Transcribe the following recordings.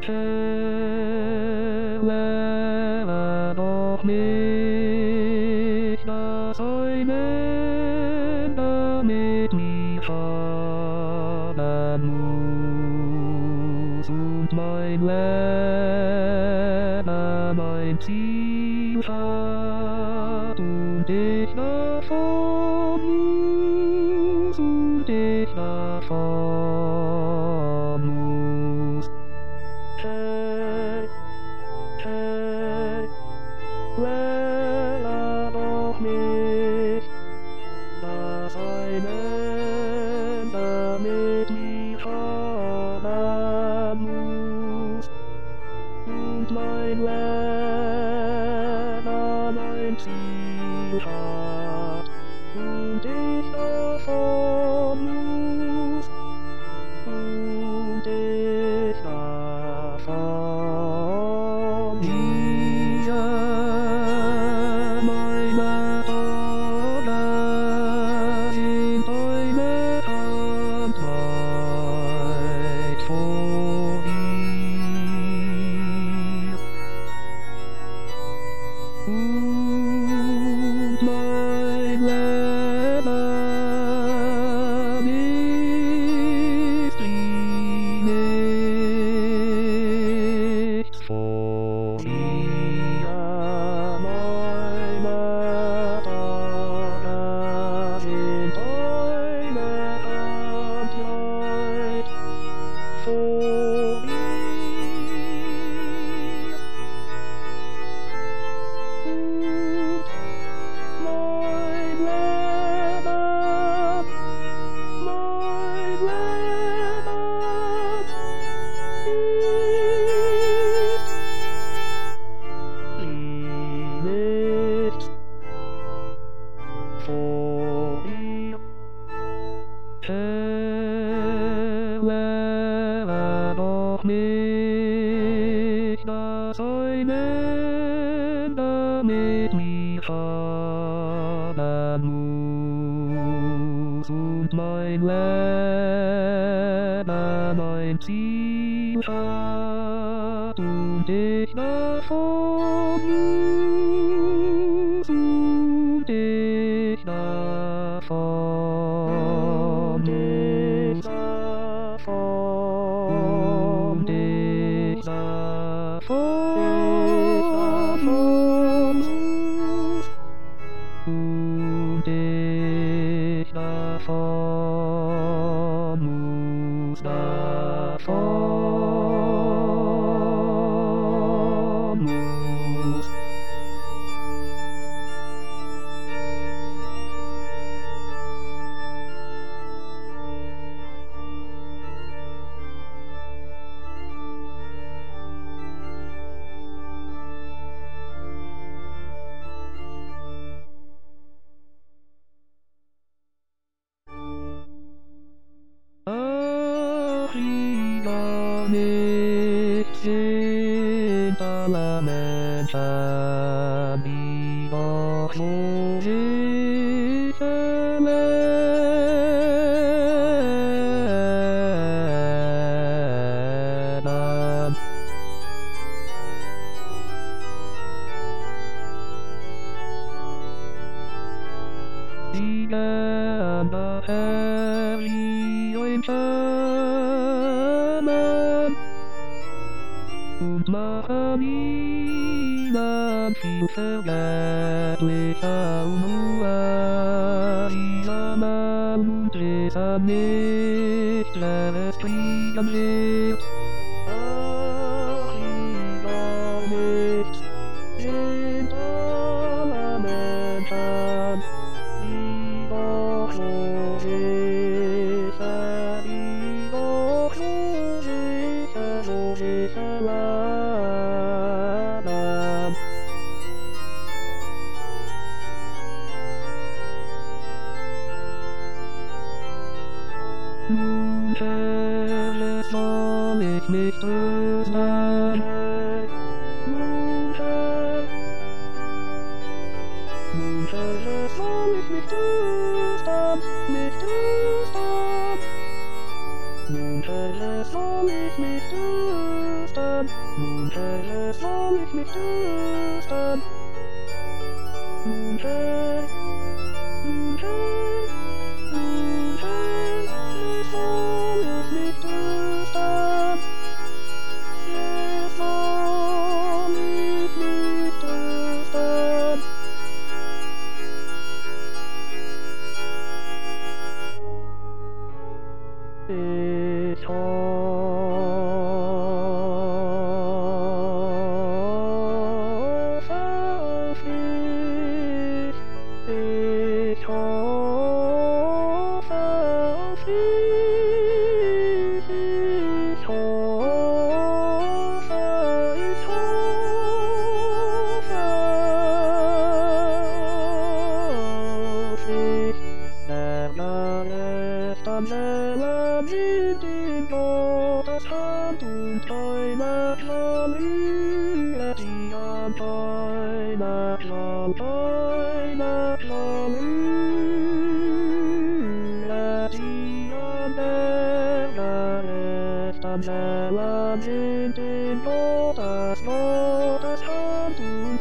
Schwere doch nicht das Säumen, damit mich haben muss und mein Leben ein Ziel hat und ich davon muss und ich davon muss. Hey, hey, lehre doch nicht das einen, damit mich haben muss und mein Leben ein Ziel hat und ich davon muss und ich davon hier meine Tage sind eine Handbreit vor dir. Und mein Leben ist wie nichts vor dir. Meine Tage sind eine Handbreit vor dir. Mein Leben ist nichts vor dir. Lehre doch nicht das einen, damit mich haben muss und mein Leben ein Ziel hat und ich davon muss und ich davon und ich davon und ich davon muss und ich davon muss davon muss. Ach, wie gar nicht sind alle Menschen, die doch so sicher leben. Die gern daher im Schamen und machen ihnen viel vergeblicher und nur einsamer und wissen nicht, wer es kriegen wird. Ach, gar nichts sind alle Menschen, die doch so sicher, die doch so sicher leben. Nun, Herr, soll ich mich trösten? Nun, Herr, soll ich mich trösten? Nun, Herr, soll ich mich trösten? Stop. Moonshine, song is me to stop. Moonshine, moonshine, moonshine, the song is me to stop. The song is me to stop. It's all selfish. It's all selfish. It's all selfish. Never vidim das Hand und Träume Träume Träume das Hand und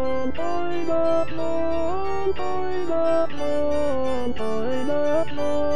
Toy